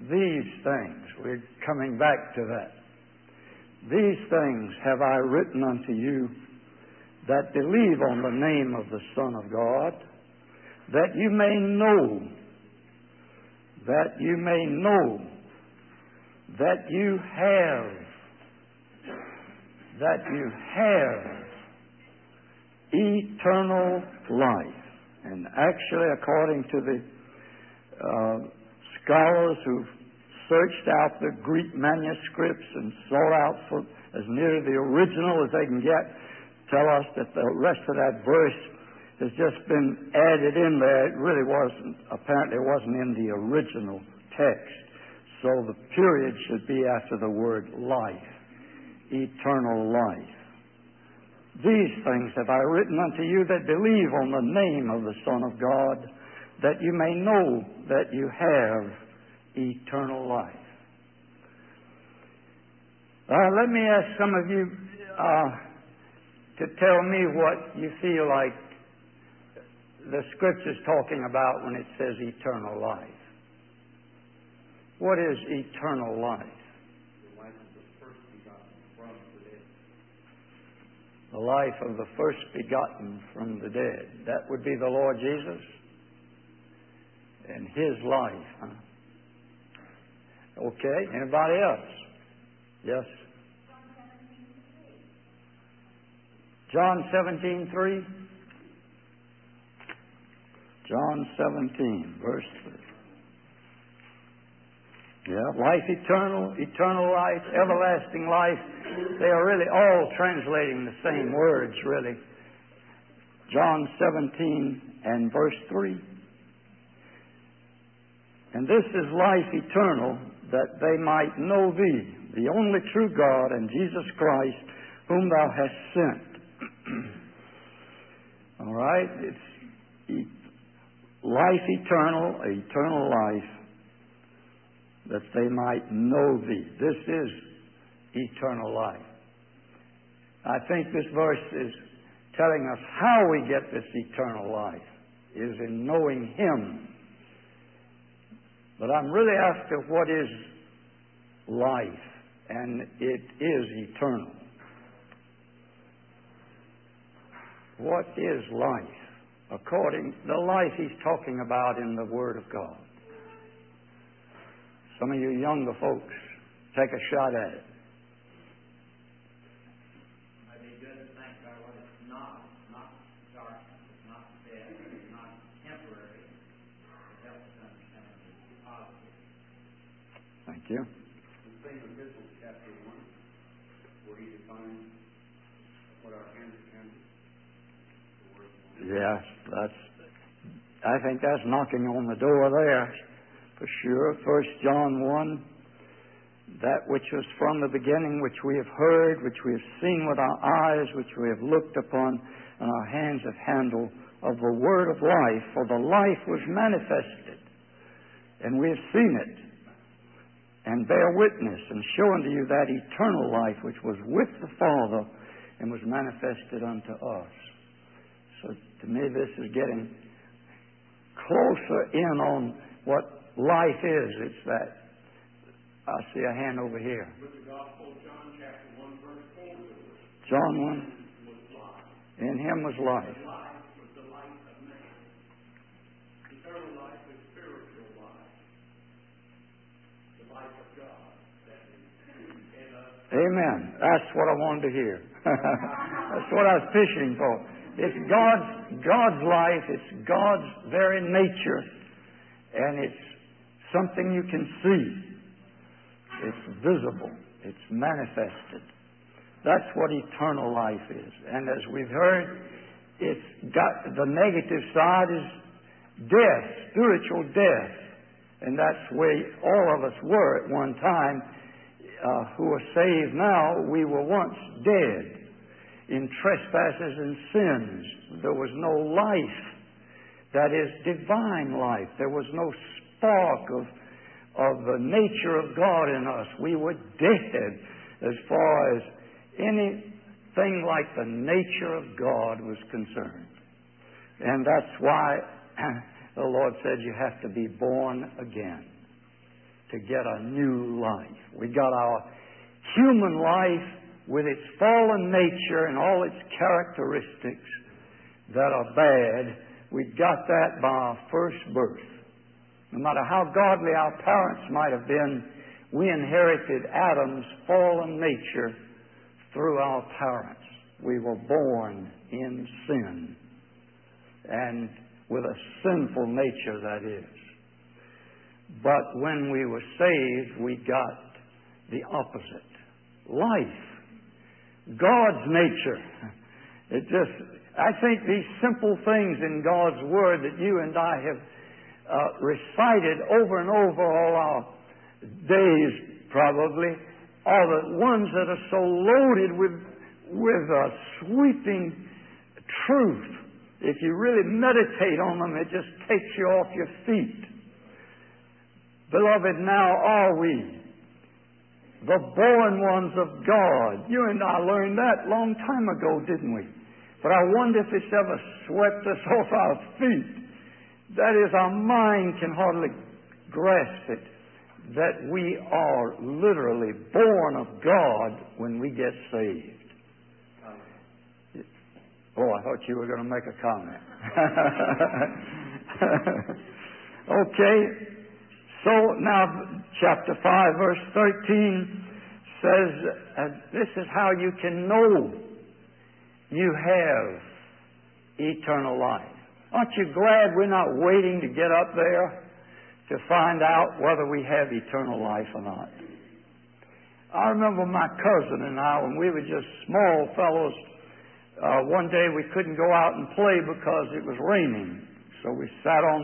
these things, we're coming back to that. These things have I written unto you that believe on the name of the Son of God, that you may know, that you have eternal life. And actually, according to the scholars who've searched out the Greek manuscripts and sought out for as near the original as they can get, tell us that the rest of that verse has just been added in there. It really apparently wasn't in the original text. So the period should be after the word life, eternal life. These things have I written unto you that believe on the name of the Son of God, that you may know that you have eternal life. Let me ask some of you to tell me what you feel like the Scripture's talking about when it says eternal life. What is eternal life? The life of the first begotten from the dead. That would be the Lord Jesus and His life. Huh? Okay. Anybody else? Yes. John 17:3. John 17, verse 3. Yeah, life eternal, eternal life, everlasting life. They are really all translating the same words, really. John 17 and verse 3. And this is life eternal, that they might know Thee, the only true God, and Jesus Christ, whom Thou hast sent. All right? It's life eternal, eternal life, that they might know Thee. This is eternal life. I think this verse is telling us how we get this eternal life, is in knowing Him. But I'm really after what is life, and it is eternal. What is life? According to the life He's talking about in the Word of God. Some of you younger folks, take a shot at it. I'd be good to think about what it's not darkness, it's not death, it's not temporary. It helps us understand the positive. Thank you. The same epistle, chapter 1, where he defines what our hands can do. Yes, I think that's knocking on the door there. For sure. 1 John 1, that which was from the beginning, which we have heard, which we have seen with our eyes, which we have looked upon, and our hands have handled, of the word of life. For the life was manifested, and we have seen it, and bear witness, and show unto you that eternal life which was with the Father, and was manifested unto us. So to me this is getting closer in on what life is. It's that. I see a hand over here. With the Gospel of John, chapter 1, verse 4. John 1. Was life. In Him was life. And life was the light of man. Eternal life is spiritual life. The life of God that is in us. Amen. That's what I wanted to hear. That's what I was fishing for. It's God's life. It's God's very nature. And it's something you can see. It's visible. It's manifested. That's what eternal life is. And as we've heard, it's got the negative side is death, spiritual death. And that's where all of us were at one time. Who are saved now, we were once dead in trespasses and sins. There was no life. That is divine life. There was no spark of the nature of God in us. We were dead as far as anything like the nature of God was concerned. And that's why the Lord said you have to be born again. to get a new life. We got our human life with its fallen nature and all its characteristics that are bad. We got that by our first birth. No matter how godly our parents might have been, we inherited Adam's fallen nature through our parents. We were born in sin, and with a sinful nature, that is. But when we were saved, we got the opposite. Life. God's nature. I think these simple things in God's Word that you and I have recited over and over all our days, probably, are the ones that are so loaded with sweeping truth. If you really meditate on them, it just takes you off your feet. Beloved, now are we the born ones of God. You and I learned that a long time ago, didn't we? But I wonder if it's ever swept us off our feet. That is, our mind can hardly grasp it, that we are literally born of God when we get saved. Oh, I thought you were going to make a comment. Okay. So now, chapter 5, verse 13 says, this is how you can know you have eternal life. Aren't you glad we're not waiting to get up there to find out whether we have eternal life or not? I remember my cousin and I, when we were just small fellows, one day we couldn't go out and play because it was raining. So we sat on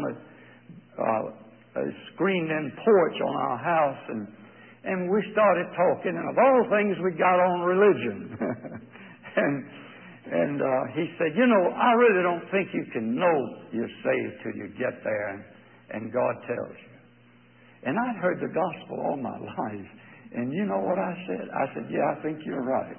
a screened-in porch on our house, and we started talking, and of all things, we got on religion. and he said, you know, I really don't think you can know you're saved till you get there, and God tells you. And I'd heard the gospel all my life, and you know what I said? I said, yeah, I think you're right.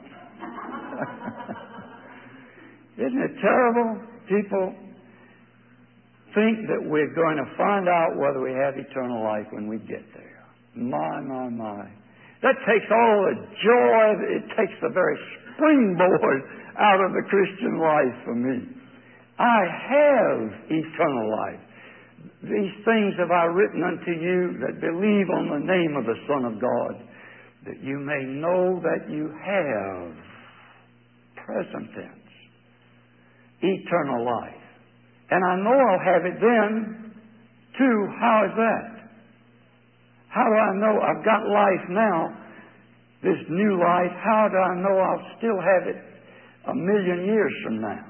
Isn't it terrible? People think that we're going to find out whether we have eternal life when we get there. My. That takes all the joy, it takes the very springboard out of the Christian life for me. I have eternal life. These things have I written unto you that believe on the name of the Son of God, that you may know that you have, present tense, eternal life. And I know I'll have it then, too. How is that? How do I know I've got life now, this new life? How do I know I'll still have it 1,000,000 years from now?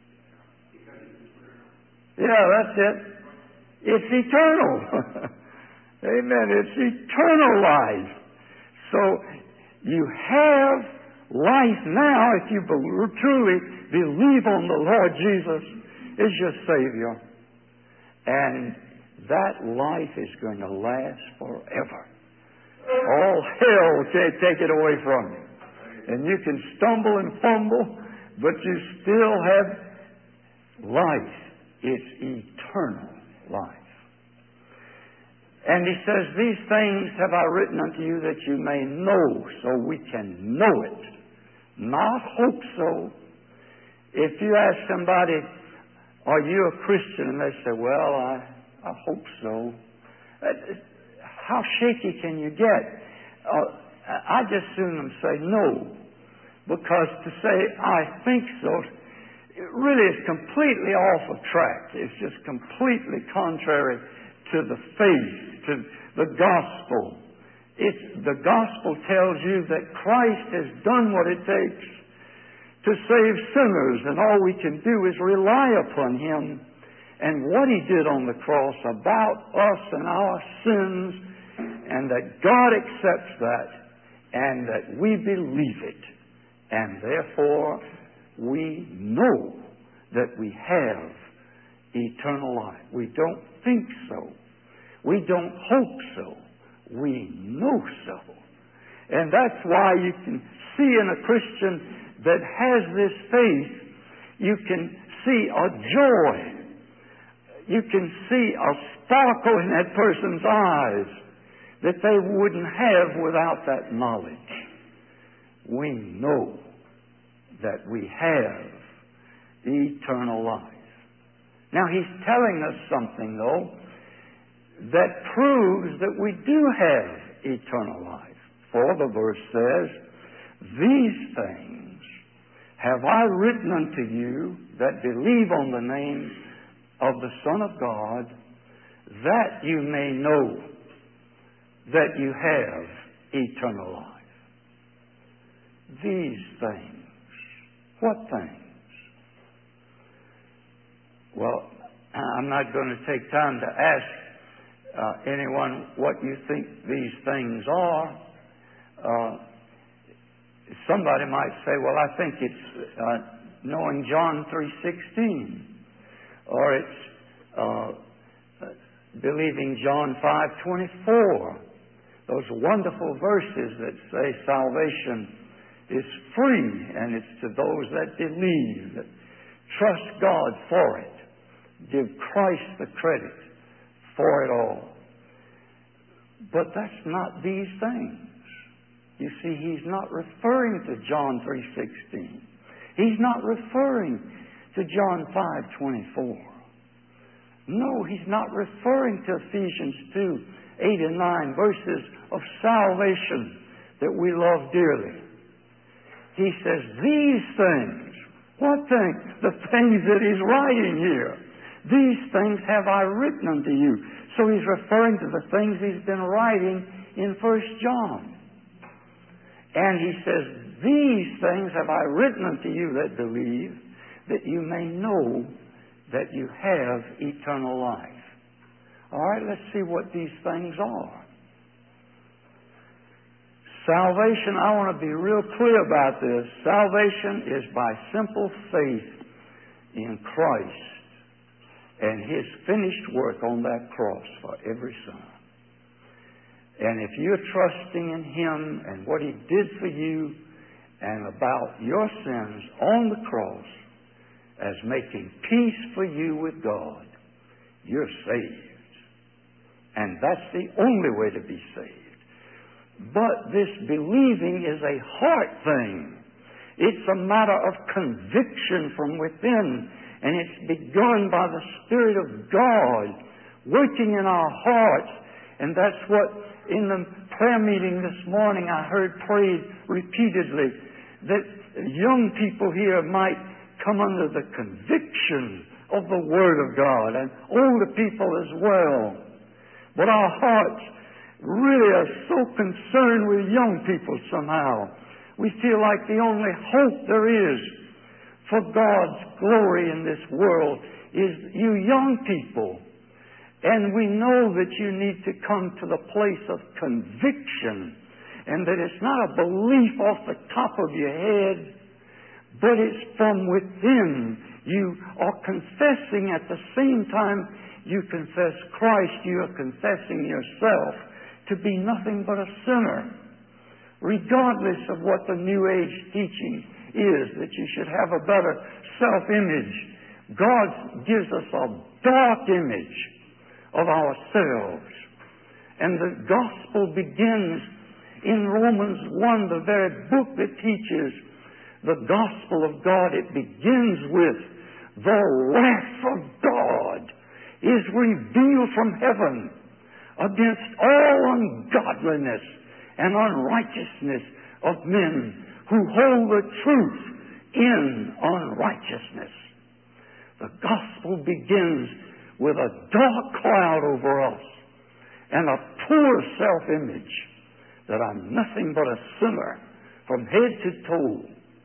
Yeah, that's it. It's eternal. Amen. It's eternal life. So you have life now if you truly believe on the Lord Jesus is your Savior. And that life is going to last forever. All hell can't take it away from you. And you can stumble and fumble, but you still have life. It's eternal life. And he says, these things have I written unto you that you may know, so we can know it. Not hope so. If you ask somebody, are you a Christian? And they say, well, I hope so. How shaky can you get? I just soon say no. Because to say, I think so, it really is completely off of track. It's just completely contrary to the faith, to the gospel. The gospel tells you that Christ has done what it takes to save sinners, and all we can do is rely upon Him and what He did on the cross about us and our sins, and that God accepts that, and that we believe it, and therefore we know that we have eternal life. We don't think so. We don't hope so. We know so. And that's why you can see in a Christian that has this faith, you can see a joy. You can see a sparkle in that person's eyes that they wouldn't have without that knowledge. We know that we have eternal life. Now, He's telling us something, though, that proves that we do have eternal life. For the verse says, "These things have I written unto you that believe on the name of the Son of God, that you may know that you have eternal life." These things. What things? Well, I'm not going to take time to ask anyone what you think these things are. Somebody might say, well, I think it's knowing John 3:16, or it's believing John 5:24. Those wonderful verses that say salvation is free, and it's to those that believe, that trust God for it, give Christ the credit for it all. But that's not these things. You see, He's not referring to John 3:16. He's not referring to John 5:24. No, He's not referring to Ephesians 2:8 and 9, verses of salvation that we love dearly. He says, these things. What things? The things that He's writing here. These things have I written unto you. So He's referring to the things He's been writing in 1 John. And He says, these things have I written unto you that believe, that you may know that you have eternal life. All right, let's see what these things are. Salvation, I want to be real clear about this. Salvation is by simple faith in Christ and His finished work on that cross for every sinner. And if you're trusting in Him and what He did for you and about your sins on the cross as making peace for you with God, you're saved. And that's the only way to be saved. But this believing is a heart thing. It's a matter of conviction from within. And it's begun by the Spirit of God working in our hearts. And that's what in the prayer meeting this morning I heard prayed repeatedly, that young people here might come under the conviction of the Word of God, and older people as well. But our hearts really are so concerned with young people somehow. We feel like the only hope there is for God's glory in this world is you young people. And we know that you need to come to the place of conviction, and that it's not a belief off the top of your head, but it's from within. You are confessing at the same time you confess Christ, you are confessing yourself to be nothing but a sinner, regardless of what the New Age teaching is, that you should have a better self-image. God gives us a dark image of ourselves. And the gospel begins in Romans 1, the very book that teaches the gospel of God. It begins with, the wrath of God is revealed from heaven against all ungodliness and unrighteousness of men who hold the truth in unrighteousness. The gospel begins with a dark cloud over us and a poor self-image that I'm nothing but a sinner from head to toe,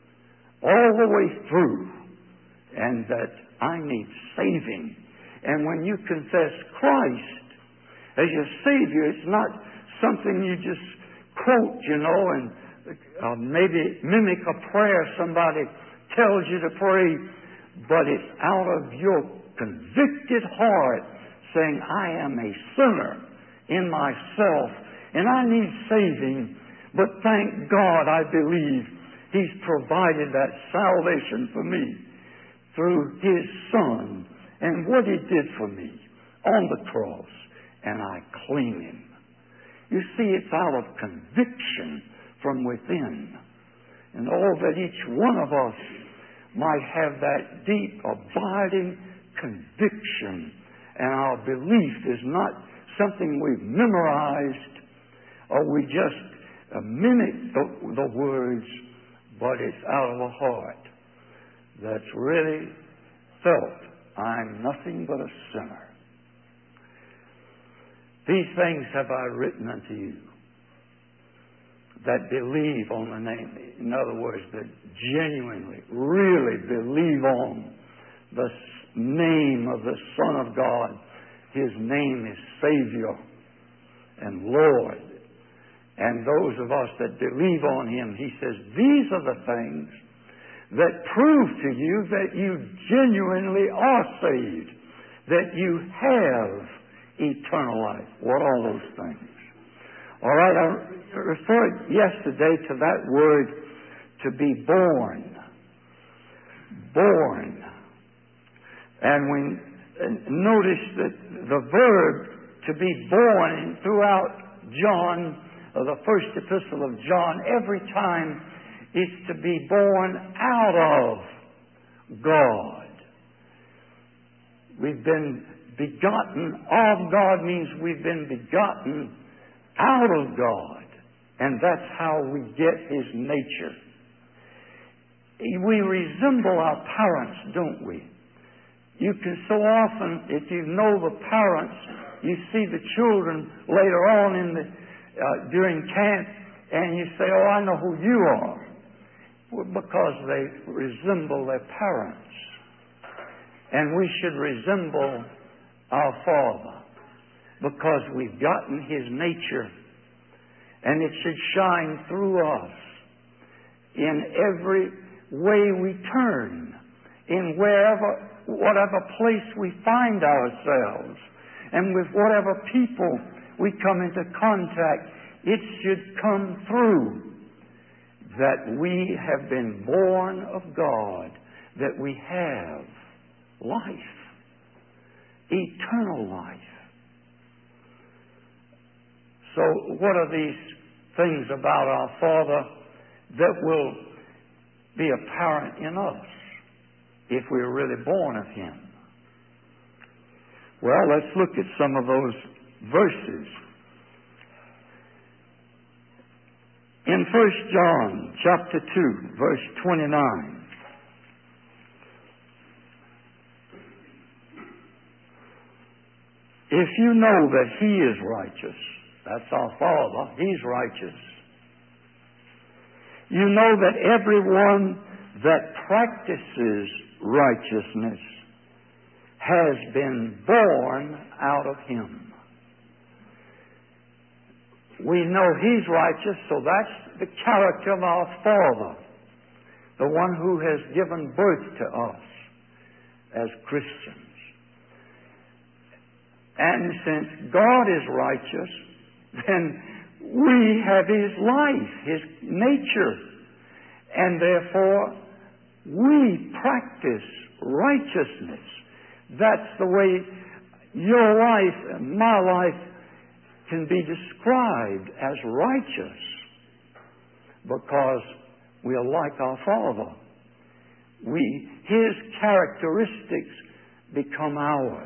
all the way through, and that I need saving. And when you confess Christ as your Savior, it's not something you just quote, and maybe mimic a prayer somebody tells you to pray, but it's out of your convicted heart saying, I am a sinner in myself and I need saving, but thank God I believe He's provided that salvation for me through His Son and what He did for me on the cross, and I claim Him. You see, it's out of conviction from within. And oh, that each one of us might have that deep, abiding conviction. And our belief is not something we've memorized or we just mimic the words, but it's out of a heart that's really felt, I'm nothing but a sinner. These things have I written unto you that believe on the name. In other words, that genuinely, really believe on the name of the Son of God. His name is Savior and Lord. And those of us that believe on Him, He says, these are the things that prove to you that you genuinely are saved, that you have eternal life. What are those things? All right, I referred yesterday to that word, to be born. Born. And we noticed that the verb to be born throughout John, the first epistle of John, every time is to be born out of God. We've been begotten of God means we've been begotten out of God. And that's how we get His nature. We resemble our parents, don't we? You can so often, if you know the parents, you see the children later on during camp, and you say, oh, I know who you are. Well, because they resemble their parents. And we should resemble our Father, because we've gotten His nature, and it should shine through us in every way we turn, in whatever place we find ourselves, and with whatever people we come into contact. It should come through that we have been born of God, that we have life. Eternal life. So what are these things about our Father that will be apparent in us if we're really born of Him? Well, let's look at some of those verses. In 1 John chapter 2, verse 29, if you know that He is righteous, that's our Father, He's righteous. You know that everyone that practices righteousness has been born out of Him. We know He's righteous, so that's the character of our Father, the one who has given birth to us as Christians. And since God is righteous, then we have His life, His nature. And therefore, we practice righteousness. That's the way your life and my life can be described as righteous, because we are like our Father. His characteristics become ours.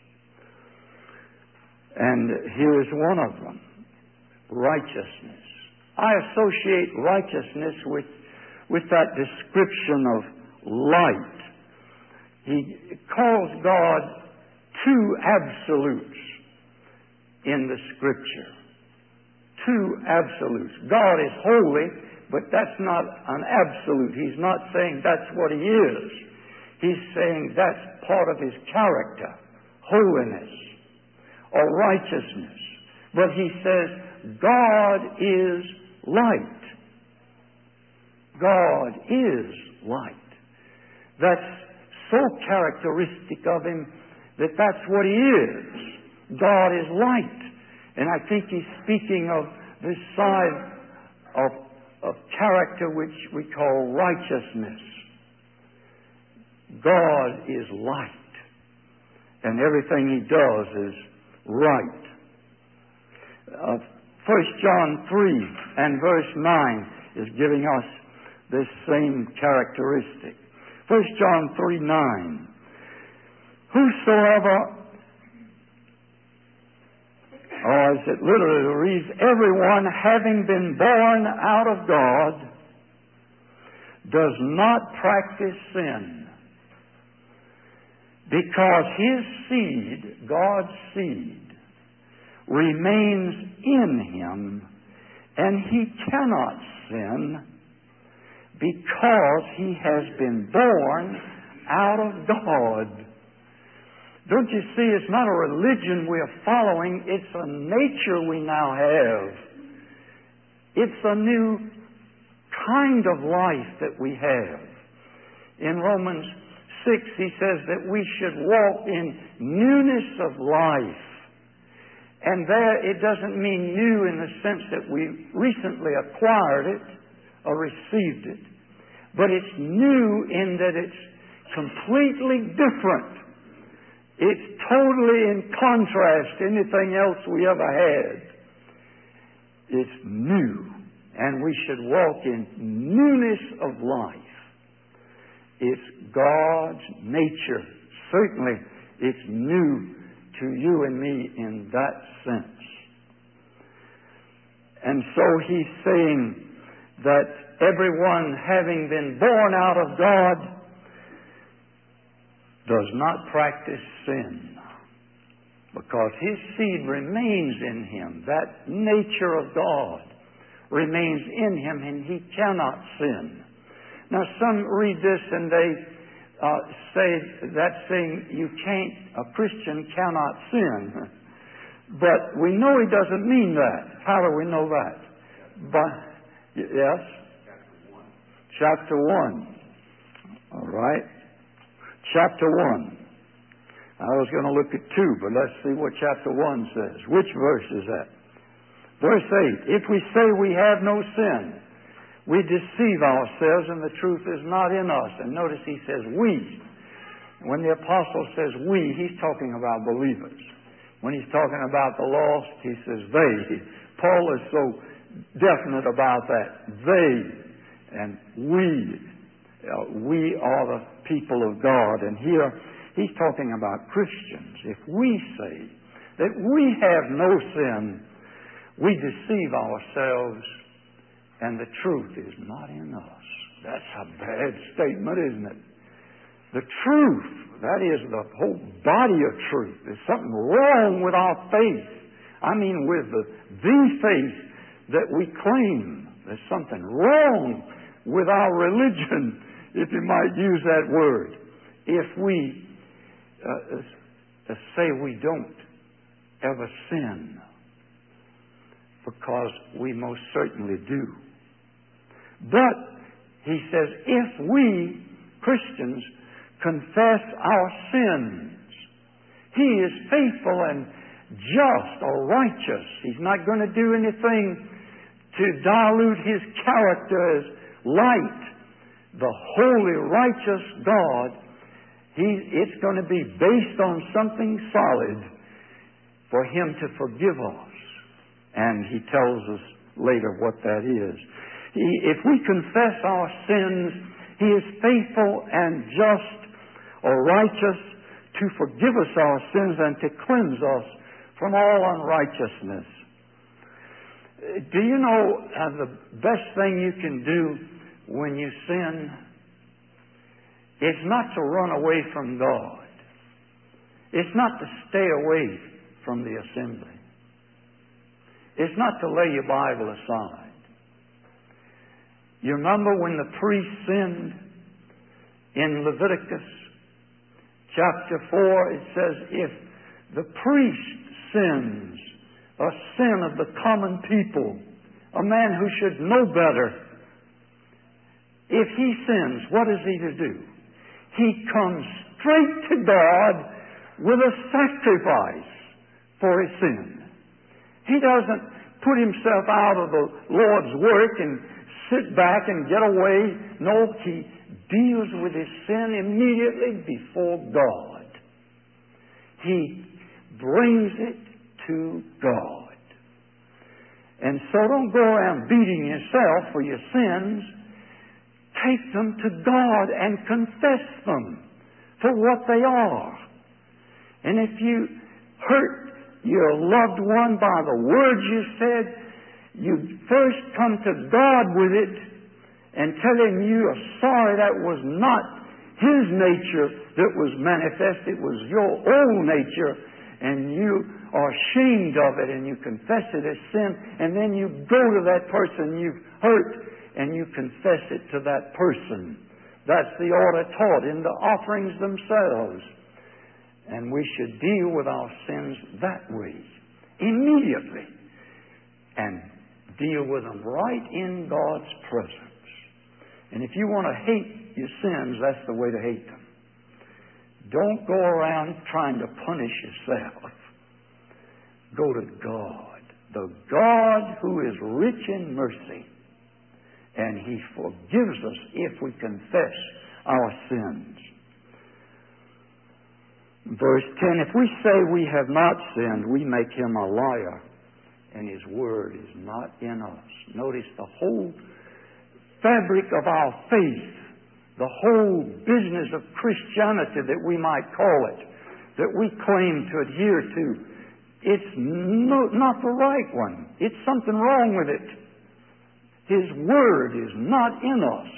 And here is one of them, righteousness. I associate righteousness with that description of light. He calls God two absolutes in the Scripture. Two absolutes. God is holy, but that's not an absolute. He's not saying that's what He is. He's saying that's part of His character, holiness or righteousness. But He says God is light. God is light. That's so characteristic of Him that that's what He is. God is light. And I think He's speaking of this side of character which we call righteousness. God is light. And everything He does is right. 1 John 3 and verse 9 is giving us this same characteristic. 1 John 3:9. Whosoever, or as it literally reads, everyone having been born out of God does not practice sin, because his seed, God's seed, remains in him, and he cannot sin because he has been born out of God. Don't you see, it's not a religion we are following, it's a nature we now have. It's a new kind of life that we have. In Romans 6, he says that we should walk in newness of life. And there, it doesn't mean new in the sense that we recently acquired it or received it. But it's new in that it's completely different. It's totally in contrast to anything else we ever had. It's new. And we should walk in newness of life. It's God's nature. Certainly, it's new to you and me in that sense. And so he's saying that everyone having been born out of God does not practice sin, because his seed remains in him. That nature of God remains in him, and he cannot sin. Now, some read this and they say that saying, a Christian cannot sin. But we know he doesn't mean that. How do we know that? Yes? Chapter 1. All right. Chapter 1. I was going to look at 2, but let's see what chapter 1 says. Which verse is that? Verse 8. If we say we have no sin, we deceive ourselves and the truth is not in us. And notice he says we. When the apostle says we, he's talking about believers. When he's talking about the lost, he says they. Paul is so definite about that. They and we. We are the people of God. And here he's talking about Christians. If we say that we have no sin, we deceive ourselves and the truth is not in us. That's a bad statement, isn't it? The truth, that is the whole body of truth. There's something wrong with our faith. I mean with the faith that we claim. There's something wrong with our religion, if you might use that word. If we say we don't ever sin, because we most certainly do. But, he says, if we, Christians, confess our sins, he is faithful and just or righteous. He's not going to do anything to dilute his character as light. The holy, righteous God, it's going to be based on something solid for him to forgive us. And he tells us later what that is. If we confess our sins, he is faithful and just or righteous to forgive us our sins and to cleanse us from all unrighteousness. Do you know the best thing you can do when you sin? It's not to run away from God. It's not to stay away from the assembly. It's not to lay your Bible aside. You remember when the priest sinned in Leviticus chapter 4, it says, if the priest sins, a sin of the common people, a man who should know better, if he sins, what is he to do? He comes straight to God with a sacrifice for his sin. He doesn't put himself out of the Lord's work and sit back and get away. No, he deals with his sin immediately before God. He brings it to God. And so don't go around beating yourself for your sins. Take them to God and confess them for what they are. And if you hurt your loved one by the words you said, you first come to God with it and tell Him you are sorry that was not His nature that was manifest. It was your old nature, and you are ashamed of it, and you confess it as sin, and then you go to that person you've hurt and you confess it to that person. That's the order taught in the offerings themselves. And we should deal with our sins that way, immediately, and deal with them right in God's presence. And if you want to hate your sins, that's the way to hate them. Don't go around trying to punish yourself. Go to God, the God who is rich in mercy, and He forgives us if we confess our sins. Verse 10, if we say we have not sinned, we make Him a liar, and His word is not in us. Notice the whole fabric of our faith, the whole business of Christianity that we might call it, that we claim to adhere to, it's not the right one. It's something wrong with it. His word is not in us.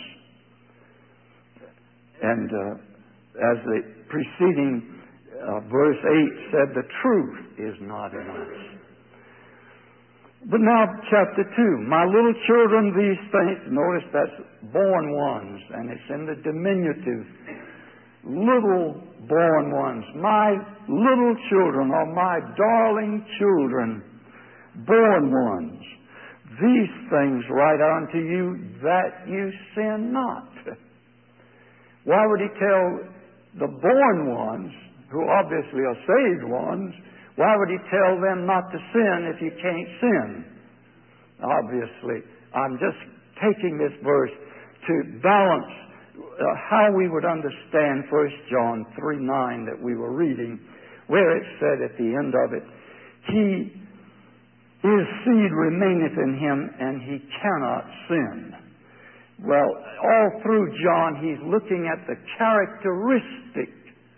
And as the preceding verse 8 said, the truth is not in us. But now, chapter 2. My little children, these things, notice that's born ones, and it's in the diminutive. Little born ones. My little children, or my darling children, born ones. These things write unto you that you sin not. Why would He tell the born ones, who obviously are saved ones, why would He tell them not to sin if you can't sin? Obviously, I'm just taking this verse to balance how we would understand 1 John 3:9 that we were reading, where it said at the end of it, His seed remaineth in Him, and He cannot sin. Well, all through John, he's looking at the characteristic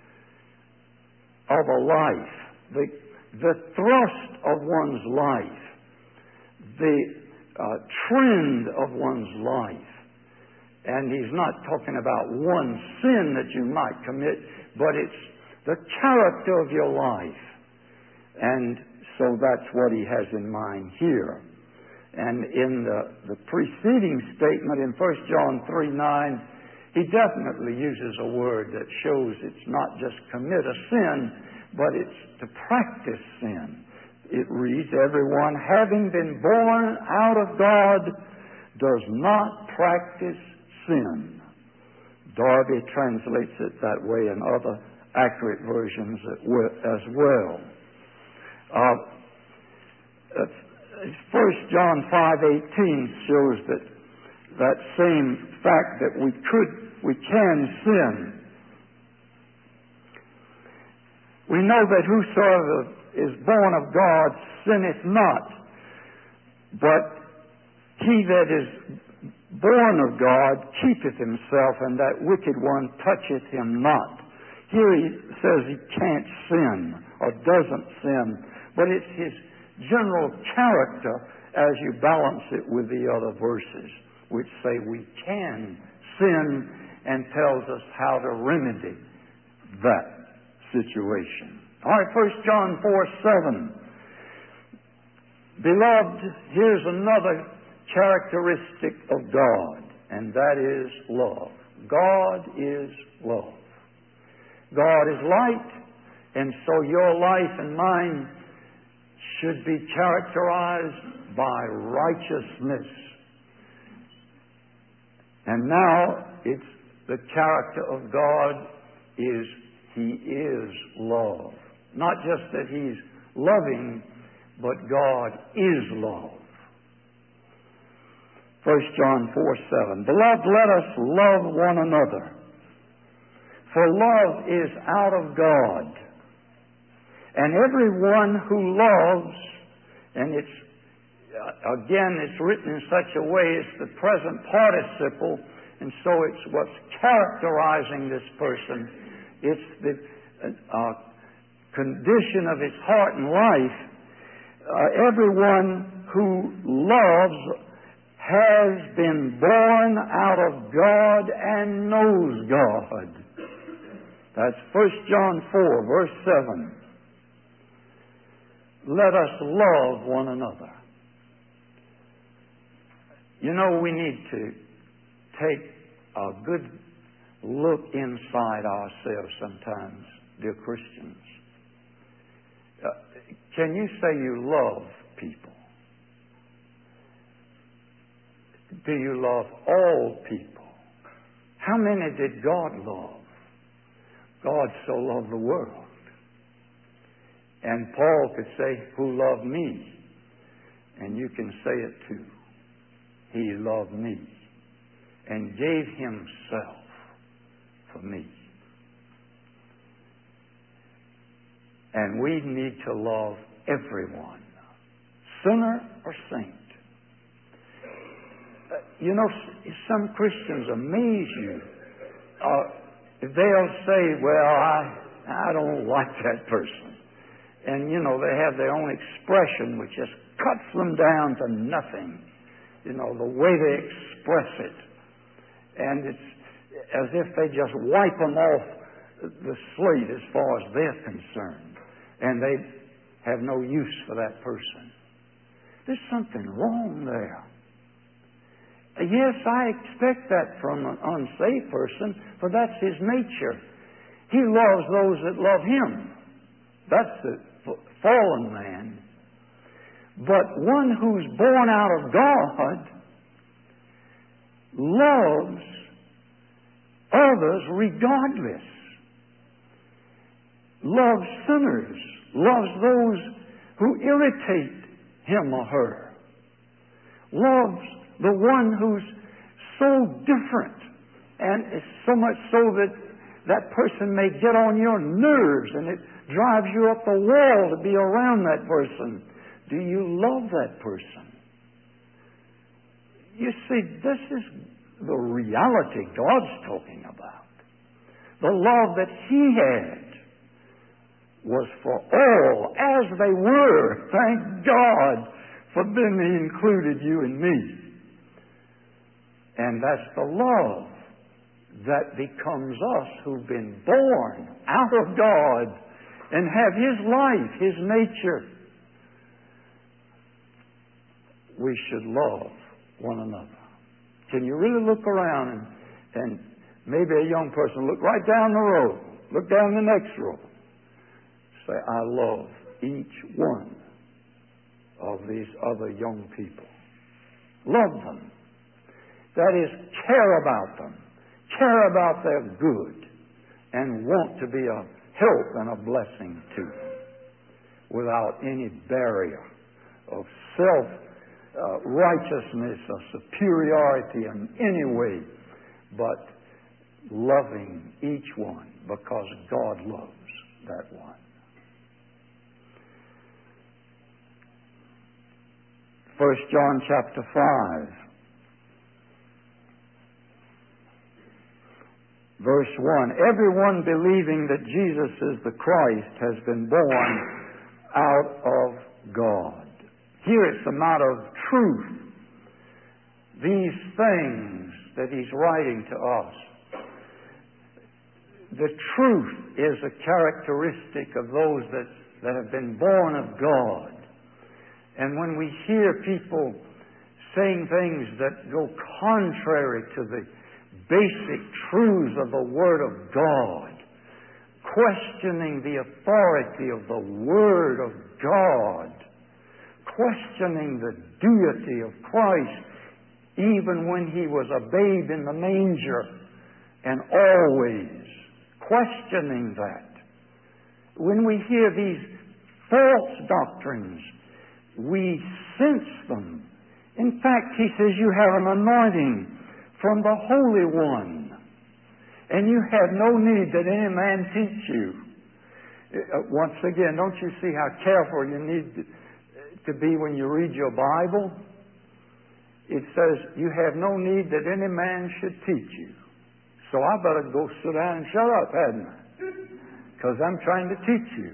of a life, the thrust of one's life, the trend of one's life. And he's not talking about one sin that you might commit, but it's the character of your life. And so that's what he has in mind here. And in the preceding statement in 1 John 3:9, he definitely uses a word that shows it's not just commit a sin, but it's to practice sin. It reads, everyone having been born out of God does not practice sin. Darby translates it that way in other accurate versions as well. 1 John 5:18 shows that same fact that we can sin. We know that whosoever is born of God sinneth not, but he that is born of God keepeth himself, and that wicked one toucheth him not. Here he says he can't sin or doesn't sin, but it's his general character as you balance it with the other verses, which say we can sin and tells us how to remedy that situation. All right, 1 John 4:7. Beloved, here's another characteristic of God, and that is love. God is love. God is light, and so your life and mine should be characterized by righteousness. And now it's the character of God is He is love. Not just that He's loving, but God is love. 1 John 4:7. Beloved, let us love one another, for love is out of God. And everyone who loves, and it's again, it's written in such a way, it's the present participle, and so it's what's characterizing this person. It's the condition of his heart and life. Everyone who loves has been born out of God and knows God. That's 1 John 4, verse 7. Let us love one another. You know, we need to take a good look inside ourselves sometimes, dear Christians. Can you say you love people? Do you love all people? How many did God love? God so loved the world. And Paul could say, who loved me? And you can say it too. He loved me and gave himself for me. And we need to love everyone, sinner or saint. You know, some Christians amaze you. They'll say, well, I don't like that person. And, you know, they have their own expression which just cuts them down to nothing. You know, the way they express it. And it's as if they just wipe them off the slate as far as they're concerned. And they have no use for that person. There's something wrong there. Yes, I expect that from an unsaved person, for that's his nature. He loves those that love him. That's the fallen man. But one who's born out of God loves others regardless. Loves sinners. Loves those who irritate him or her. Loves the one who's so different, and it's so much so that that person may get on your nerves and it drives you up the wall to be around that person. Do you love that person? You see, this is the reality God's talking about. The love that He had was for all as they were. Thank God for then He included you and me. And that's the love that becomes us who've been born out of God and have His life, His nature. We should love one another. Can you really look around and maybe a young person look right down the road, look down the next row, say, I love each one of these other young people. Love them. That is, care about them, care about their good, and want to be a help and a blessing to them without any barrier of self-righteousness or superiority in any way, but loving each one because God loves that one. 1 John chapter 5. Verse 1, everyone believing that Jesus is the Christ has been born out of God. Here it's a matter of truth. These things that he's writing to us. The truth is a characteristic of those that have been born of God. And when we hear people saying things that go contrary to the basic truths of the Word of God, questioning the authority of the Word of God, questioning the deity of Christ, even when He was a babe in the manger, and always questioning that. When we hear these false doctrines, we sense them. In fact, he says you have an anointing from the Holy One, and you have no need that any man teach you. Once again, don't you see how careful you need to be when you read your Bible. It says, you have no need that any man should teach you. So I better go sit down and shut up, hadn't I? Because I'm trying to teach you.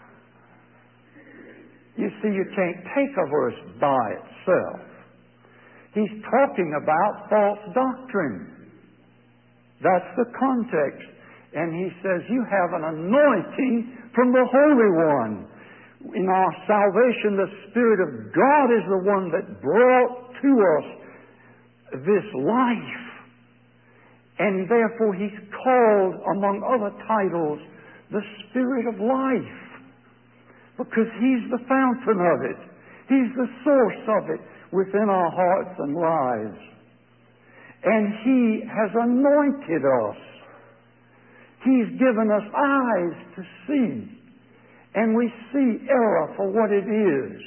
You see, you can't take a verse by itself. He's talking about false doctrine. That's the context. And he says, you have an anointing from the Holy One. In our salvation, the Spirit of God is the one that brought to us this life. And therefore, He's called, among other titles, the Spirit of life. Because He's the fountain of it. He's the source of it within our hearts and lives. And He has anointed us. He's given us eyes to see. And we see error for what it is.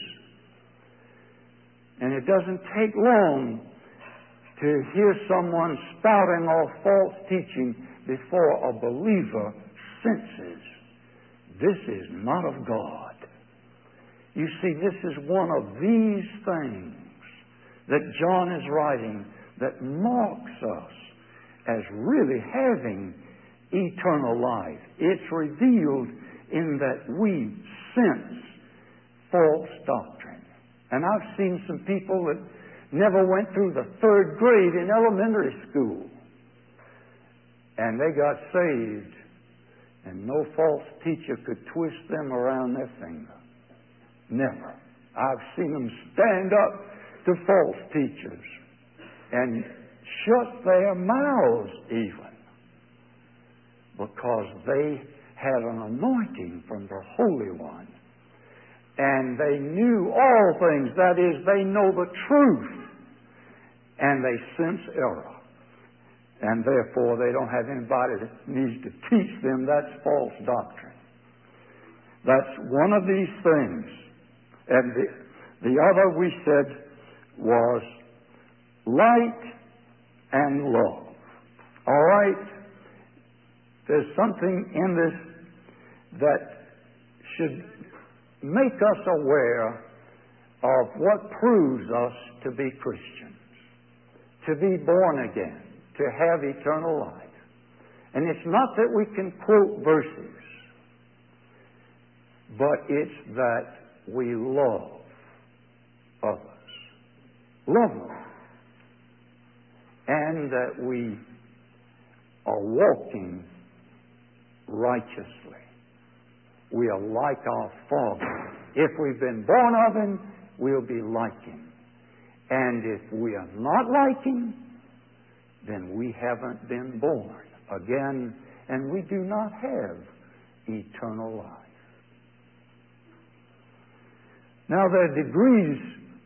And it doesn't take long to hear someone spouting off false teaching before a believer senses this is not of God. You see, this is one of these things that John is writing that marks us as really having eternal life. It's revealed in that we sense false doctrine. And I've seen some people that never went through the 3rd grade in elementary school. And they got saved. And no false teacher could twist them around their finger. Never. I've seen them stand up to false teachers and shut their mouths even, because they had an anointing from the Holy One. And they knew all things. That is, they know the truth. And they sense error. And therefore, they don't have anybody that needs to teach them. That's false doctrine. That's one of these things. And the other we said was light and love. All right? There's something in this that should make us aware of what proves us to be Christians, to be born again, to have eternal life. And it's not that we can quote verses, but it's that we love others. Love them. And that we are walking righteously. We are like our Father. If we've been born of Him, we'll be like Him. And if we are not like Him, then we haven't been born again, and we do not have eternal life. Now, there are degrees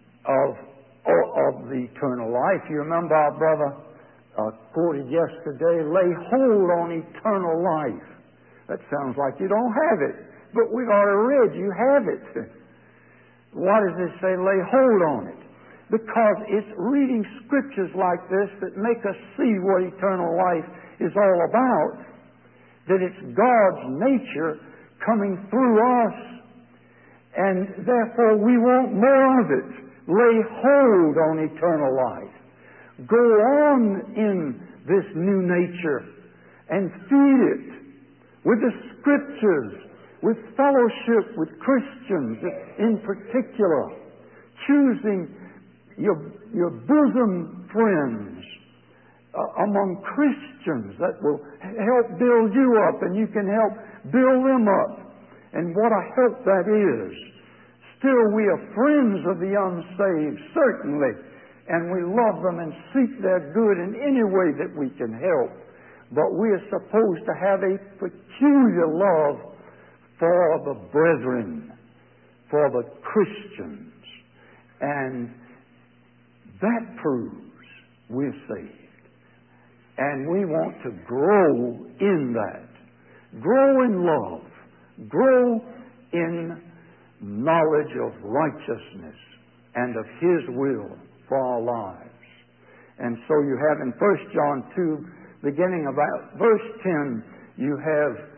of the eternal life. You remember our brother quoted yesterday, lay hold on eternal life. That sounds like you don't have it. But we've already read you have it. Why does it say lay hold on it? Because it's reading scriptures like this that make us see what eternal life is all about. That it's God's nature coming through us. And therefore we want more of it. Lay hold on eternal life. Go on in this new nature and feed it with the Scriptures, with fellowship with Christians in particular, choosing your bosom friends among Christians that will help build you up and you can help build them up. And what a help that is. Still, we are friends of the unsaved, certainly, and we love them and seek their good in any way that we can help. But we are supposed to have a peculiar love for the brethren, for the Christians. And that proves we're saved. And we want to grow in that. Grow in love. Grow in knowledge of righteousness and of His will for our lives. And so you have in 1 John 2, beginning about verse 10, you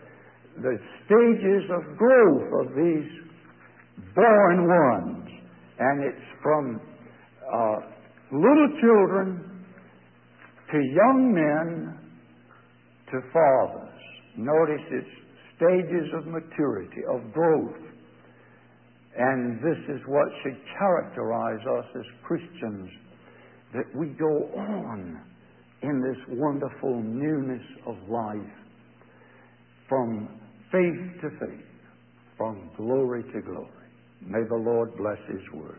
have the stages of growth of these born ones. And it's from little children to young men to fathers. Notice it's stages of maturity, of growth. And this is what should characterize us as Christians, that we go on in this wonderful newness of life, from faith to faith, from glory to glory. May the Lord bless His word.